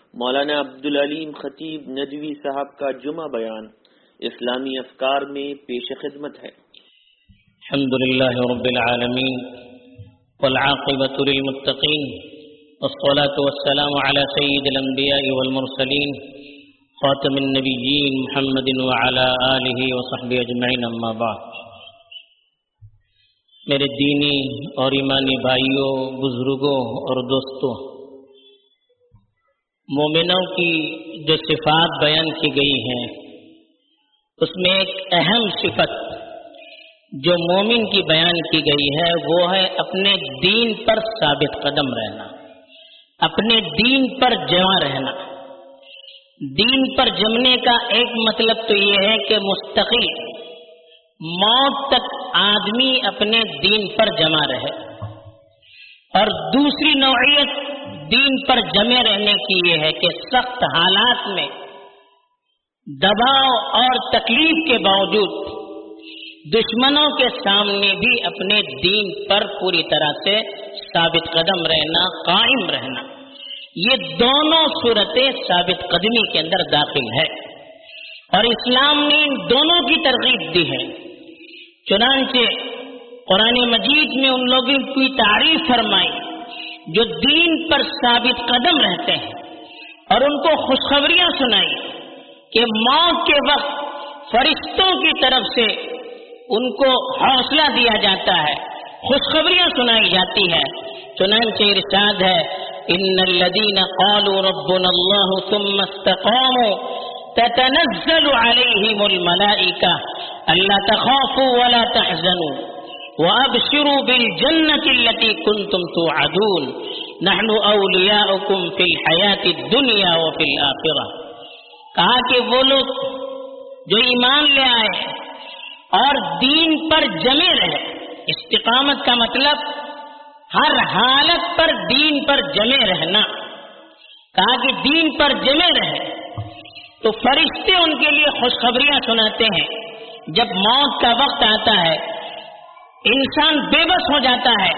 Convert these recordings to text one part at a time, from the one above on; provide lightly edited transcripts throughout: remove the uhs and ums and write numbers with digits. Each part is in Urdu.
مولانا عبدالعلیم خطیب ندوی صاحب کا جمعہ بیان اسلامی افکار میں پیش خدمت ہے۔ الحمدللہ رب العالمین والعاقبۃ للمتقین والصلاة والسلام علی سید الانبیاء والمرسلین خاتم النبیین محمد وعلی آلہ وصحبہ اجمعین، اما بعد۔ میرے دینی اور ایمانی بھائیوں، بزرگوں اور دوستوں، مومنوں کی جو صفات بیان کی گئی ہیں اس میں ایک اہم صفت جو مومن کی بیان کی گئی ہے وہ ہے اپنے دین پر ثابت قدم رہنا، اپنے دین پر جمع رہنا۔ دین پر جمنے کا ایک مطلب تو یہ ہے کہ مستقل موت تک آدمی اپنے دین پر جمع رہے، اور دوسری نوعیت دین پر جمے رہنے کی یہ ہے کہ سخت حالات میں دباؤ اور تکلیف کے باوجود دشمنوں کے سامنے بھی اپنے دین پر پوری طرح سے ثابت قدم رہنا، قائم رہنا۔ یہ دونوں صورتیں ثابت قدمی کے اندر داخل ہے، اور اسلام نے ان دونوں کی ترغیب دی ہے۔ چنانچہ قرآن مجید میں ان لوگوں کی تعریف فرمائی جو دین پر ثابت قدم رہتے ہیں، اور ان کو خوشخبریاں سنائی کہ موت کے وقت فرشتوں کی طرف سے ان کو حوصلہ دیا جاتا ہے، خوشخبریاں سنائی جاتی ہے۔ چنانچہ ارشاد ہے، ان الذین قالوا ربنا اللہ ثم استقاموا تتنزل علیہم الملائکہ الا تخافوا ولا تحزنوا وابشروا بالجنة التي كنتم توعدون نحن اولیاؤکم فی الحیاة الدنیا وفی الآخرہ۔ کہا کہ وہ لوگ جو ایمان لے آئے اور دین پر جمے رہے، استقامت کا مطلب ہر حالت پر دین پر جمے رہنا، کہا کہ دین پر جمے رہے تو فرشتے ان کے لیے خوشخبریاں سناتے ہیں۔ جب موت کا وقت آتا ہے، انسان بے بس ہو جاتا ہے،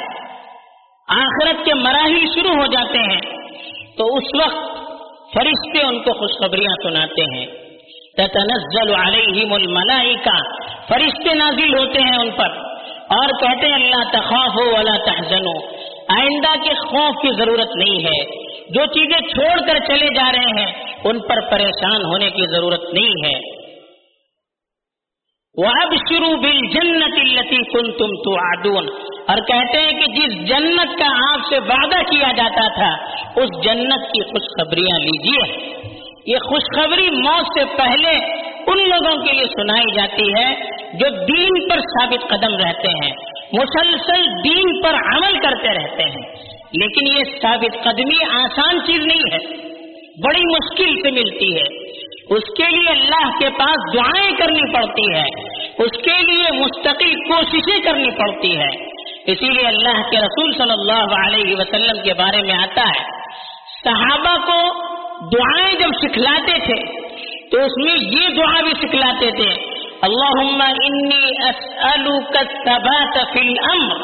آخرت کے مراحل شروع ہو جاتے ہیں، تو اس وقت فرشتے ان کو خوشخبریاں سناتے ہیں۔ تتنزل علیہم الملائکہ، فرشتے نازل ہوتے ہیں ان پر اور کہتے ہیں اللہ تخافوا ولا تحزنوا، آئندہ کے خوف کی ضرورت نہیں ہے، جو چیزیں چھوڑ کر چلے جا رہے ہیں ان پر پریشان ہونے کی ضرورت نہیں ہے۔ وَأَبْشِرُوا بِالْجَنَّةِ الَّتِي كُنْتُمْ تُوعَدُونَ، اور کہتے ہیں کہ جس جنت کا آپ سے وعدہ کیا جاتا تھا اس جنت کی خوشخبریاں لیجیے۔ یہ خوشخبری موت سے پہلے ان لوگوں کے لیے سنائی جاتی ہے جو دین پر ثابت قدم رہتے ہیں، مسلسل دین پر عمل کرتے رہتے ہیں۔ لیکن یہ ثابت قدمی آسان چیز نہیں ہے، بڑی مشکل سے ملتی ہے، اس کے لیے اللہ کے پاس دعائیں کرنی پڑتی ہے، اس کے لیے مستقل کوششیں کرنی پڑتی ہے۔ اسی لیے اللہ کے رسول صلی اللہ علیہ وسلم کے بارے میں آتا ہے، صحابہ کو دعائیں جب سکھلاتے تھے تو اس میں یہ دعا بھی سکھلاتے تھے، اللہم انی اسألک الثبات فی الامر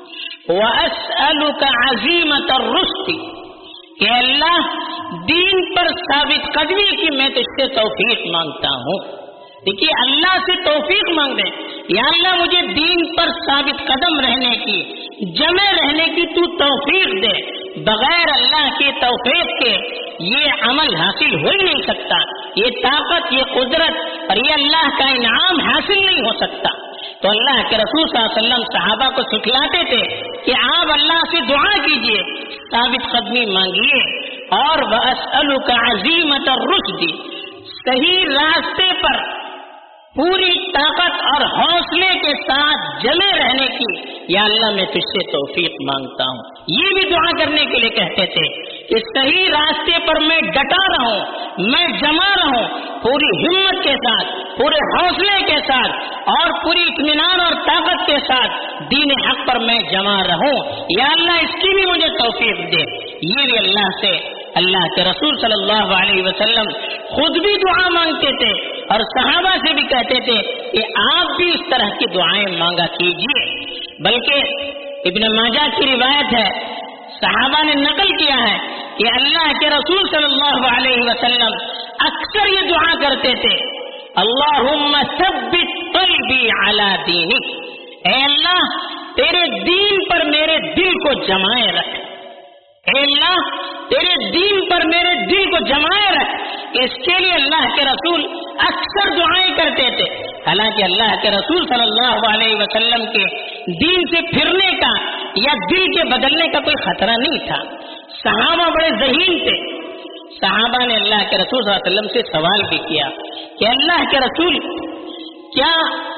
واسألک عزیمت الرشد، کہ اللہ دین پر ثابت قدمی کی میں تجھ سے توفیق مانگتا ہوں۔ دیکھیے اللہ سے توفیق مانگ رہے ہیں، یا اللہ مجھے دین پر ثابت قدم رہنے کی، جمع رہنے کی تو توفیق دے، بغیر اللہ کے توفیق کے یہ عمل حاصل ہو ہی نہیں سکتا، یہ طاقت، یہ قدرت اور یہ اللہ کا انعام حاصل نہیں ہو سکتا۔ تو اللہ کے رسول صلی اللہ علیہ وسلم صحابہ کو سکھلاتے تھے کہ آپ اللہ سے دعا کیجئے، ثابت قدمی مانگیے، اور وَأَسْأَلُكَ عَزِيمَةَ الرُّشْدِ، صحیح راستے پر پوری طاقت اور حوصلے کے ساتھ جمے رہنے کی یا اللہ میں تجھ سے توفیق مانگتا ہوں۔ یہ بھی دعا کرنے کے لیے کہتے تھے کہ صحیح راستے پر میں ڈٹا رہوں، میں جمع رہوں، پوری ہمت کے ساتھ، پورے حوصلے کے ساتھ اور پوری اطمینان اور طاقت کے ساتھ دین حق پر میں جمع رہوں، یا اللہ اس کی بھی مجھے توفیق دے۔ یہ بھی اللہ سے، اللہ کے رسول صلی اللہ علیہ وسلم خود بھی دعا مانگتے تھے اور صحابہ سے بھی کہتے تھے کہ آپ بھی اس طرح کی دعائیں مانگا کیجیے۔ بلکہ ابن ماجہ کی روایت ہے، صحابہ نے نقل کیا ہے کہ اللہ کے رسول صلی اللہ علیہ وسلم اکثر یہ دعا کرتے تھے، اللہم ثبت قلبی علی دینک، اے اللہ تیرے دین پر میرے دل کو جمائے رکھ، اے اللہ تیرے دین پر میرے دل کو جمائے رکھ۔ اس کے لیے اللہ کے رسول اکثر دعائیں کرتے تھے۔ حالانکہ اللہ کے رسول صلی اللہ علیہ وسلم کے دین سے پھرنے کا یا دل کے بدلنے کا کوئی خطرہ نہیں تھا۔ صحابہ بڑے ذہین تھے۔ صحابہ نے اللہ کے رسول صلی اللہ علیہ وسلم سے سوال بھی کیا کہ اللہ کے رسول، کیا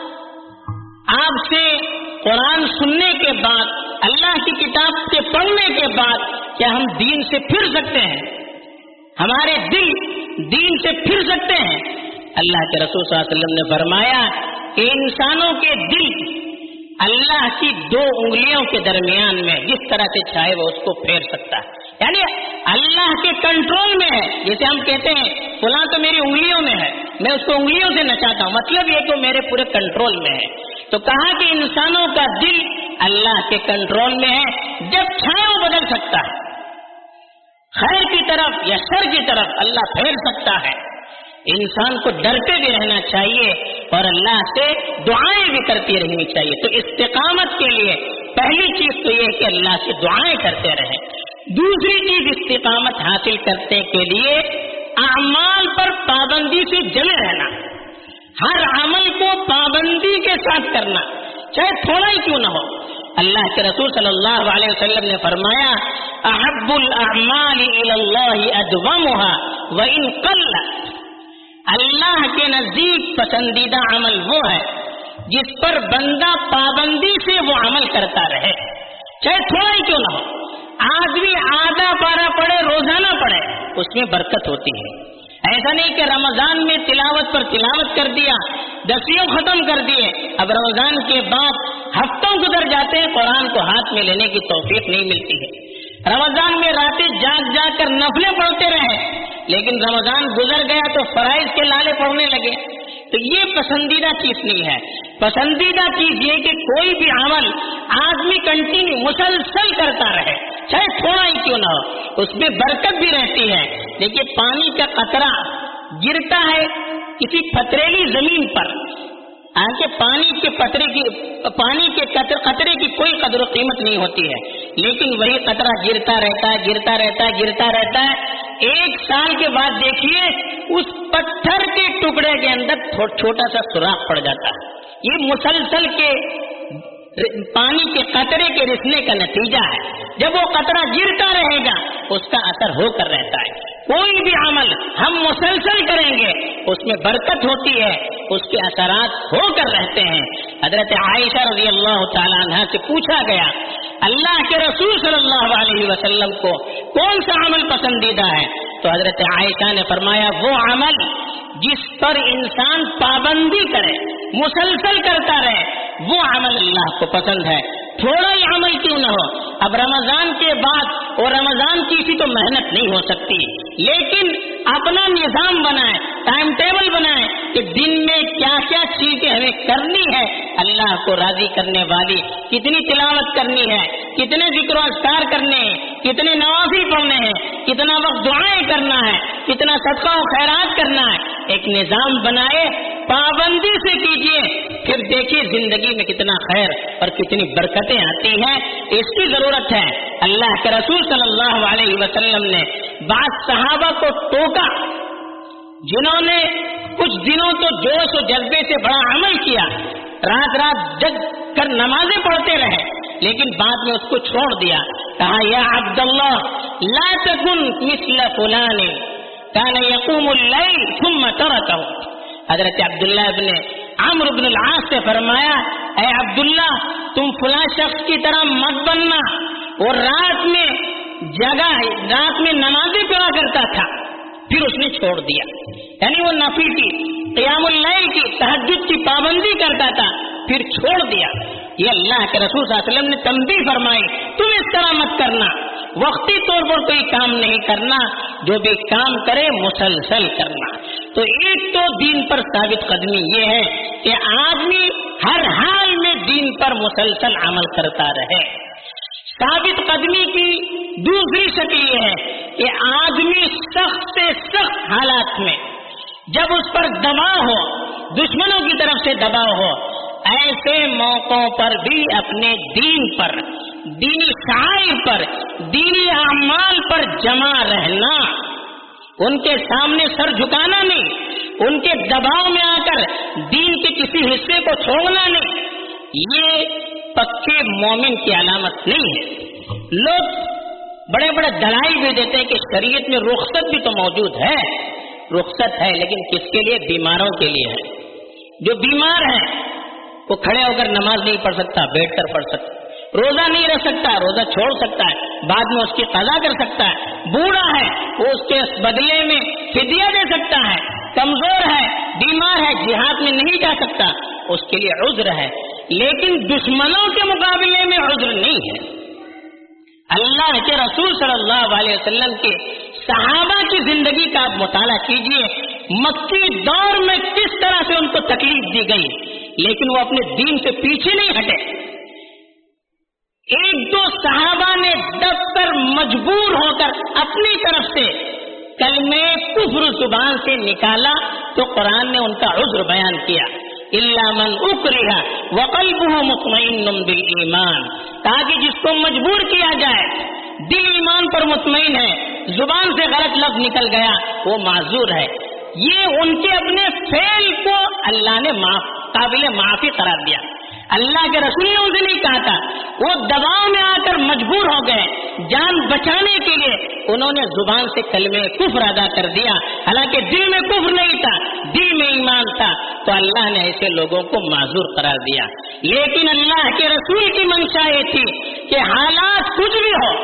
آپ سے قرآن سننے کے بعد، اللہ کی کتاب کے پڑھنے کے بعد کیا ہم دین سے پھر سکتے ہیں؟ ہمارے دل دین سے پھر سکتے ہیں؟ اللہ کے رسول صلی اللہ علیہ وسلم نے فرمایا کہ انسانوں کے دل اللہ کی 2 انگلیوں کے درمیان میں جس طرح سے چاہے وہ اس کو پھیر سکتا ہے، یعنی اللہ کے کنٹرول میں ہے۔ جیسے ہم کہتے ہیں فلاں تو میری انگلیوں میں ہے، میں اس کو انگلیوں سے نچاتا ہوں، مطلب یہ کہ میرے پورے کنٹرول میں ہے۔ تو کہا کہ انسانوں کا دل اللہ کے کنٹرول میں ہے، جب چاہے وہ بدل سکتا ہے، خیر کی طرف یا شر کی طرف اللہ پھیر سکتا ہے۔ انسان کو ڈرتے بھی رہنا چاہیے اور اللہ سے دعائیں بھی کرتی رہنی چاہیے۔ تو استقامت کے لیے پہلی چیز تو یہ ہے کہ اللہ سے دعائیں کرتے رہیں۔ دوسری چیز استقامت حاصل کرنے کے لیے اعمال پر پابندی سے جمے رہنا، ہر عمل کو پابندی کے ساتھ کرنا، چاہے تھوڑا ہی کیوں نہ ہو۔ اللہ کے رسول صلی اللہ علیہ وسلم نے فرمایا احب الاعمال الی اللہ ادومها وان قل، اللہ کے نزدیک پسندیدہ عمل وہ ہے جس پر بندہ پابندی سے وہ عمل کرتا رہے، چاہے تھوڑا ہی کیوں نہ ہو۔ آدمی آدھا پارا پڑھے، روزانہ پڑھے، اس میں برکت ہوتی ہے۔ ایسا نہیں کہ رمضان میں تلاوت پر تلاوت کر دیا، دسیوں ختم کر دیے، اب رمضان کے بعد ہفتوں گزر جاتے ہیں، قرآن کو ہاتھ میں لینے کی توفیق نہیں ملتی ہے۔ رمضان میں راتیں جاگ جاگ کر نفلیں پڑھتے رہے، لیکن رمضان گزر گیا تو فرائض کے لالے پڑھنے لگے، تو یہ پسندیدہ چیز نہیں ہے۔ پسندیدہ چیز یہ کہ کوئی بھی عمل آدمی کنٹینیو مسلسل کرتا رہے، چاہے تھوڑا ہی کیوں نہ ہو، اس میں برکت بھی رہتی ہے۔ دیکھیے پانی کا قطرہ گرتا ہے کسی پتھریلی زمین پر، آگے پانی کے قطرے کی کوئی قدر و قیمت نہیں ہوتی ہے، لیکن وہی قطرہ گرتا رہتا ہے، 1 سال کے بعد دیکھیے اس پتھر کے ٹکڑے کے اندر چھوٹا سا سوراخ پڑ جاتا ہے۔ یہ مسلسل کے پانی کے قطرے کے رسنے کا نتیجہ ہے۔ جب وہ قطرہ گرتا رہے گا اس کا اثر ہو کر رہتا ہے۔ کوئی بھی عمل ہم مسلسل کریں گے اس میں برکت ہوتی ہے، اس کے اثرات ہو کر رہتے ہیں۔ حضرت عائشہ رضی اللہ تعالیٰ عنہ سے پوچھا گیا اللہ کے رسول صلی اللہ علیہ وسلم کو کون سا عمل پسندیدہ ہے؟ تو حضرت عائشہ نے فرمایا وہ عمل جس پر انسان پابندی کرے، مسلسل کرتا رہے، وہ عمل اللہ کو پسند ہے، تھوڑا ہی عمل کیوں نہ ہو۔ اب رمضان کے بعد اور رمضان کی اسی تو محنت نہیں ہو سکتی، لیکن اپنا نظام بنائیں، ٹائم ٹیبل بنائیں کہ دن میں کیا کیا چیزیں ہمیں کرنی ہے اللہ کو راضی کرنے والی، کتنی تلاوت کرنی ہے، کتنے ذکر و اذکار کرنے ہیں، کتنے نوافل پڑھنے ہیں، کتنا وقت دعائیں کرنا ہے، کتنا صدقہ و خیرات کرنا ہے۔ ایک نظام بنائے، پابندی سے کیجیے، پھر دیکھیے زندگی میں کتنا خیر اور کتنی برکتیں آتی ہیں۔ اس کی ضرورت ہے۔ اللہ کے رسول صلی اللہ علیہ وسلم نے بعض صحابہ کو ٹوکا جنہوں نے کچھ دنوں تو جوش و جذبے سے بڑا عمل کیا، رات جگ کر نمازیں پڑھتے رہے، لیکن بعد میں اس کو چھوڑ دیا۔ کہا یا عبداللہ لا تکن مثل فلان کان یقوم اللیل ثم ترکہ۔ حضرت عبداللہ ابن عمرو بن العاص سے فرمایا اے عبداللہ تم فلاں شخص کی طرح مت بننا، وہ رات میں نمازیں پڑھا کرتا تھا، پھر اس نے چھوڑ دیا، یعنی وہ نفل کی، قیام اللیل کی، تہجد کی پابندی کرتا تھا، پھر چھوڑ دیا۔ یہ اللہ کے رسول صلی اللہ علیہ وسلم نے تنبیہ فرمائی تم اس طرح مت کرنا، وقتی طور پر کوئی کام نہیں کرنا، جو بھی کام کرے مسلسل کرنا۔ تو ایک تو دین پر ثابت قدمی یہ ہے کہ آدمی ہر حال میں دین پر مسلسل عمل کرتا رہے۔ ثابت قدمی کی دوسری شکل یہ ہے کہ آدمی سخت سے سخت حالات میں جب اس پر دباؤ ہو، دشمنوں کی طرف سے دباؤ ہو، ایسے موقعوں پر بھی اپنے دین پر، دینی شعائر پر، دینی اعمال پر جمع رہنا، ان کے سامنے سر جھکانا نہیں، ان کے دباؤ میں آ کر دین کے کسی حصے کو چھوڑنا نہیں، یہ پکے مومن کی علامت نہیں ہے۔ لوگ بڑے بڑے دلائل بھی دیتے ہیں کہ شریعت میں رخصت بھی تو موجود ہے، رخصت ہے لیکن کس کے لیے؟ بیماروں کے لیے ہے۔ جو بیمار ہے وہ کھڑے ہو کر نماز نہیں پڑھ سکتا، بیٹھ کر پڑھ سکتا، روزہ نہیں رہ سکتا، روزہ چھوڑ سکتا ہے، بعد میں اس کی قضا کر سکتا ہے، بوڑھا ہے وہ اس کے بدلے میں فدیہ دے سکتا ہے، کمزور ہے، بیمار ہے، جہاد میں نہیں جا سکتا، اس کے لیے عذر ہے، لیکن دشمنوں کے مقابلے میں عذر نہیں ہے۔ اللہ کے رسول صلی اللہ علیہ وسلم کے صحابہ کی زندگی کا آپ مطالعہ کیجئے، مکی دور میں کس طرح سے ان کو تکلیف دی گئی، لیکن وہ اپنے دین سے پیچھے نہیں ہٹے۔ ایک دو صحابہ نے دب کر مجبور ہو کر اپنی طرف سے کلمہ کفر زبان سے نکالا تو قرآن نے ان کا عذر بیان کیا، الا من اکرہ وقلبہ مطمئن بالایمان، تاکہ جس کو مجبور کیا جائے، دل ایمان پر مطمئن ہے، زبان سے غلط لفظ نکل گیا، وہ معذور ہے۔ یہ ان کے اپنے فعل کو اللہ نے قابل معافی قرار دیا۔ اللہ کے رسول نے ان سے نہیں کہا تھا، وہ دباؤ میں آ کر مجبور ہو گئے، جان بچانے کے لیے انہوں نے زبان سے کلمہ کفر ادا کر دیا، حالانکہ دل میں کفر نہیں تھا، دل میں ایمان تھا، تو اللہ نے ایسے لوگوں کو معذور قرار دیا۔ لیکن اللہ کے رسول کی منشا یہ تھی کہ حالات کچھ بھی ہو،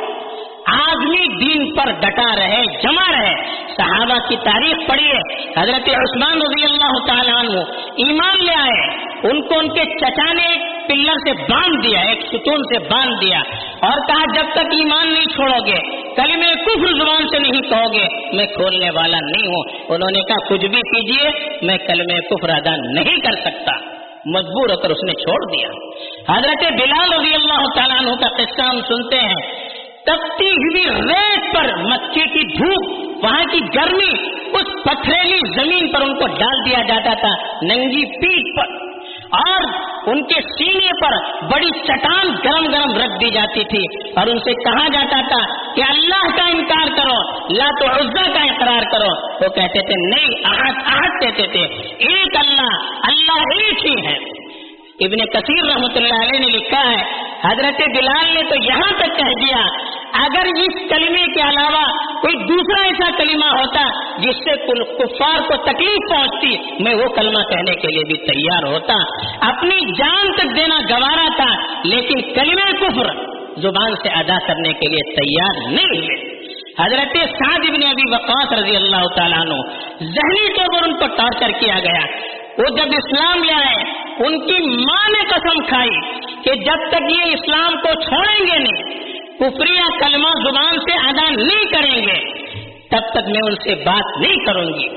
آدمی دین پر ڈٹا رہے، جمع رہے۔ صحابہ کی تاریخ پڑھیے، حضرت عثمان رضی اللہ تعالیٰ عنہ ایمان لے آئے، ان کو ان کے چچا نے ایک پلر سے باندھ دیا، ایک ستون سے باندھ دیا، اور کہا جب تک ایمان نہیں چھوڑو گے، کلمہ کفر زبان سے نہیں کہو گے، میں کھولنے والا نہیں ہوں۔ انہوں نے کہا کچھ بھی کیجیے، میں کلمہ کفر ادا نہیں کر سکتا، مجبور ہو کر اس نے چھوڑ دیا۔ حضرت بلال رضی اللہ تعالیٰ عنہ کا قصہ ہم سنتے ہیں، تپتی ہوئی ریت پر مکے کی دھوپ، وہاں کی گرمی، اس پتھریلی زمین پر ان کو ڈال دیا جاتا تھا، ننگی پیٹھ پر، اور ان کے سینے پر بڑی چٹان گرم گرم رکھ دی جاتی تھی، اور ان سے کہا جاتا تھا کہ اللہ کا انکار کرو، لات و عزا کا اقرار کرو۔ وہ کہتے تھے نہیں، احد کہتے تھے، ایک اللہ ایک ہی ہے۔ ابن کثیر رحمۃ اللہ علیہ نے لکھا ہے، حضرت بلال نے تو یہاں تک کہہ دیا اگر اس کلمے کے علاوہ کوئی دوسرا ایسا کلمہ ہوتا جس سے کفار کو تکلیف پہنچتی، میں وہ کلمہ کہنے کے لیے بھی تیار ہوتا۔ اپنی جان تک دینا گوارا تھا، لیکن کلمہ کفر زبان سے ادا کرنے کے لیے تیار نہیں ہوئے۔ حضرت سعد بن ابی وقاص رضی اللہ تعالیٰ عنہ، ذہنی طور پر ان کو ٹارچر کیا گیا۔ وہ جب اسلام لے آئے، ان کی ماں نے قسم کھائی کہ جب تک یہ اسلام کو چھوڑیں گے نہیں، کفریہ کلمہ زبان سے ادا نہیں کریں گے، تب تک میں ان سے بات نہیں کروں گی۔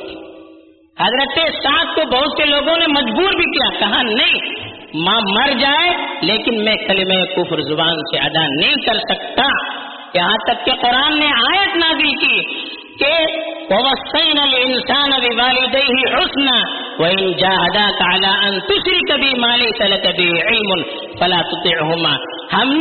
حضرت سعد کو بہت سے لوگوں نے مجبور بھی کیا، کہا نہیں، ماں مر جائے لیکن میں کلمہ کفر زبان سے ادا نہیں کر سکتا۔ یہاں تک کہ قرآن نے آیت نازل کی کہ وَوَصَّيْنَا الْإِنسَانَ بِوَالِدَيْهِ حُسْنًا وَإِنْ جَاهَدَاكَ عَلَىٰ أَن تُشْرِكَ بِي مَا لَيْسَ لَكَ بِهِ عِلْمٌ فَلَا تُطِعْهُمَا، ہم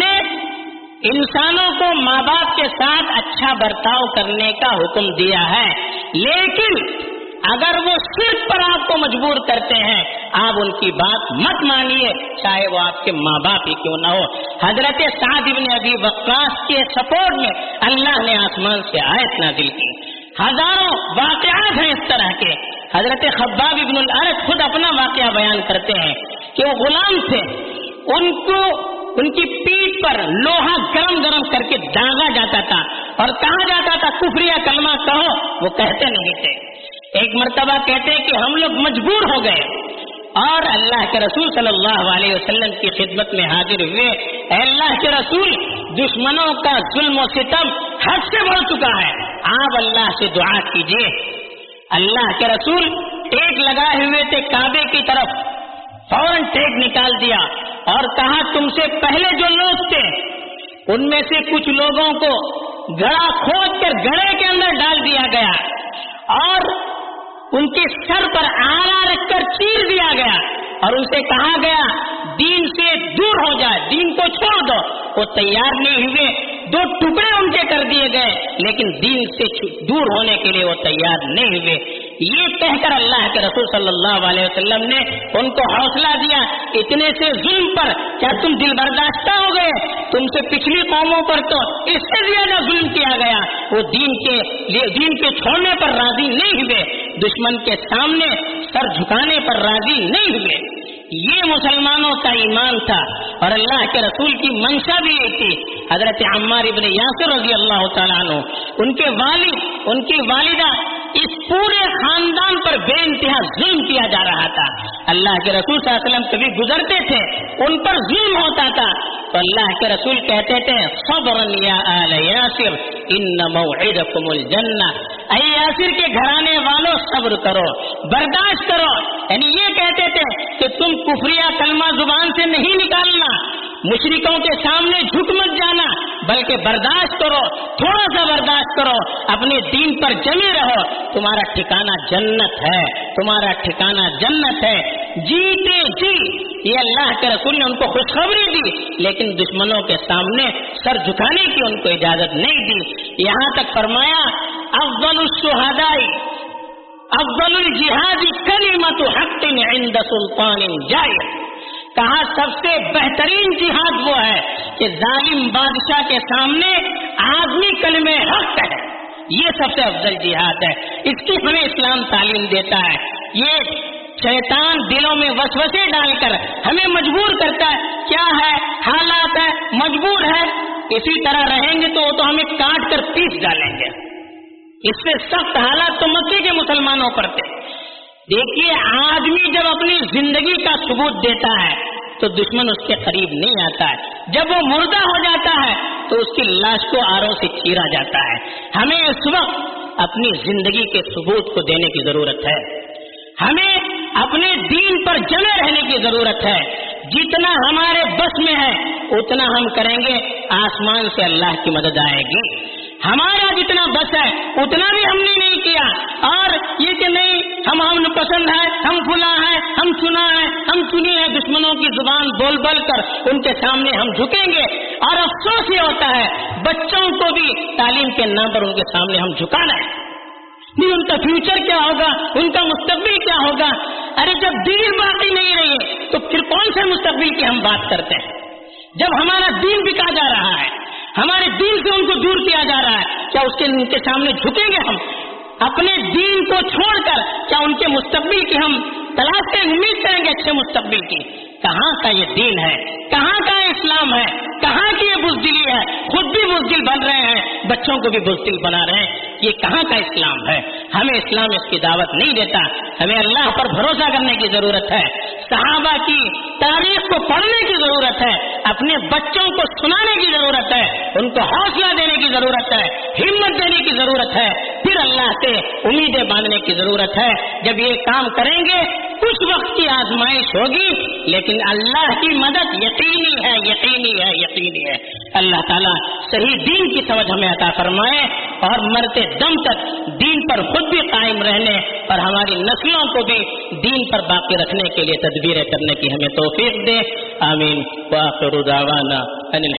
نے انسانوں کو ماں باپ کے ساتھ اچھا برتاؤ کرنے کا حکم دیا ہے، لیکن اگر وہ شرک پر آپ کو مجبور کرتے ہیں، آپ ان کی بات مت مانیے، چاہے وہ آپ کے ماں باپ ہی کیوں نہ ہو۔ حضرت سعد بن ابی وقاص کے سپورٹ میں اللہ نے آسمان سے آیت نازل کی۔ ہزاروں واقعات ہیں اس طرح کے۔ حضرت خباب بن الارت خود اپنا واقعہ بیان کرتے ہیں کہ وہ غلام تھے، ان کو ان کی پیٹھ پر لوہا گرم گرم کر کے داغا جاتا تھا اور کہا جاتا تھا کفریہ کلمہ کہو، وہ کہتے نہیں تھے۔ ایک مرتبہ کہتے کہ ہم لوگ مجبور ہو گئے اور اللہ کے رسول صلی اللہ علیہ وسلم کی خدمت میں حاضر ہوئے، اے اللہ کے رسول، دشمنوں کا ظلم و ستم حد سے بڑھ چکا ہے، آپ اللہ سے دعا کیجیے۔ اللہ کے رسول ٹیک لگائے ہوئے تھے کعبے کی طرف، فوراً ٹیک نکال دیا اور کہا تم سے پہلے جو لوگ تھے ان میں سے کچھ لوگوں کو गड़ा खोद कर गड़े के अंदर डाल दिया गया और उनके सर पर आरा रखकर चीर दिया गया और उनसे कहा गया दीन से दूर हो जाए, दीन को छोड़ दो। वो तैयार नहीं हुए, 2 टुकड़े उनके कर दिए गए, लेकिन दीन से दूर होने के लिए वो तैयार नहीं हुए। ये कहकर अल्लाह के रसूल सल्लल्लाहु अलैहि वसल्लम ने उनको हौसला दिया, इतने से जुल्म पर क्या तुम दिल बर्दाश्ता हो गए? तुमसे पिछली कौमों पर तो इससे ज्यादा जुल्म किया गया। वो दीन के छोड़ने पर राजी नहीं हुए, दुश्मन के सामने सर झुकाने पर राजी नहीं हुए। ये मुसलमानों का ईमान था और अल्लाह के रसूल की मंशा भी ये थी। हजरत अम्मार इब्न यासिर रज़ी अल्लाह तआला अन्हु, उनके वालिद, उनकी वालिदा, इस पूरे खानदान पर बेइंतहा जुल्म किया जा रहा था। अल्लाह के रसूल सल्लल्लाहु अलैहि वसल्लम कभी गुजरते थे, उन पर जुल्म होता था तो अल्लाह के रसूल कहते थे सब्रन या आल यासिर इन्न मौइदकुमुल जन्नह, ऐ यासिर के घराने वालों सब्र करो, बर्दाश्त करो। यानी ये कहते थे कि तुम कुफरिया कलमा जुबान से नहीं निकालना, मुशरिकों के सामने झुक मत जाना, बल्कि बर्दाश्त करो, थोड़ा सा बर्दाश्त करो, अपने दीन पर जमे रहो, तुम्हारा ठिकाना जन्नत है, तुम्हारा ठिकाना जन्नत है। जीते जी ये अल्लाह के रसूल ने उनको खुशखबरी दी, लेकिन दुश्मनों के सामने सर झुकाने की उनको इजाजत नहीं दी। यहाँ तक फरमाया अफ़ज़लुश शुहदाई अफ़ज़लुल जिहादी कलिमतु हक़्क़िन इंद सुल्तानिन जाइर। कहा सबसे बेहतरीन जिहाद वो है कि जालिम बादशाह के सामने आदमी कलमे हक है, ये सबसे अफजल जिहाद है। इसकी हमें इस्लाम तालीम देता है। ये शैतान दिलों में वसवसे डालकर हमें मजबूर करता है, क्या है हालात है, मजबूर है, इसी तरह रहेंगे तो हमें काट कर पीस डालेंगे। इससे सख्त हालात तो मक्के के मुसलमानों पर थे। देखिए आदमी जब अपनी जिंदगी का सबूत देता है तो दुश्मन उसके करीब नहीं आता है, जब वो मुर्दा हो जाता है तो उसकी लाश को आरों से चीरा जाता है। हमें इस वक्त अपनी जिंदगी के सबूत को देने की जरूरत है, हमें अपने दीन पर जमे रहने की जरूरत है। जितना हमारे बस में है उतना हम करेंगे, आसमान से अल्लाह की मदद आएगी। हमारा जितना बस है उतना भी हमने नहीं किया और ये कि नहीं हम पसंद है, हम फुला है, हम चुना है, हम चुनी है, दुश्मनों की जुबान बोल बोल कर उनके सामने हम झुकेंगे। और अफसोस ये होता है बच्चों को भी तालीम के नाम पर उनके सामने हम झुकाना है। नहीं उनका फ्यूचर क्या होगा, उनका मुस्तकबिल क्या होगा। अरे जब दीन बाकी नहीं रही है तो फिर कौन से मुस्तकबिल की हम बात करते हैं? जब हमारा दीन बिका जा रहा है, हमारे दीन से उनको दूर किया जा रहा है, क्या उनके सामने झुकेंगे हम? अपने दीन को छोड़कर क्या उनके मुस्तकबिल की हम तलाश करेंगे, उम्मीद करेंगे अच्छे मुस्तकबिल की? कहाँ का ये दीन है, कहाँ का इस्लाम है, कहाँ की ये बुज़दिली है? खुद भी बुज़दिल बन रहे हैं, बच्चों को भी बुज़दिल बना रहे हैं। ये कहाँ का इस्लाम है? हमें इस्लाम इसकी दावत नहीं देता। हमें अल्लाह पर भरोसा करने की जरूरत है, सहाबा की तारीख को पढ़ने की जरूरत है, अपने बच्चों को सुनाने की जरूरत है, उनको हौसला देने की जरूरत है, हिम्मत देने की जरूरत है, फिर अल्लाह से उम्मीदें बांधने की जरूरत है। जब ये काम करेंगे कुछ वक्त की आजमाइश होगी, लेकिन अल्लाह की मदद यकीनी है, यकीनी है, यकीनी है। अल्लाह ताला सही दीन की समझ हमें अता फरमाए और मरते दम तक दीन पर खुद भी कायम रहने और हमारी नस्लों को भी दीन पर बाकी रखने के लिए तदबीरें करने की हमें तौफीक दे। आमीन। व आखिरु दावाना अनिल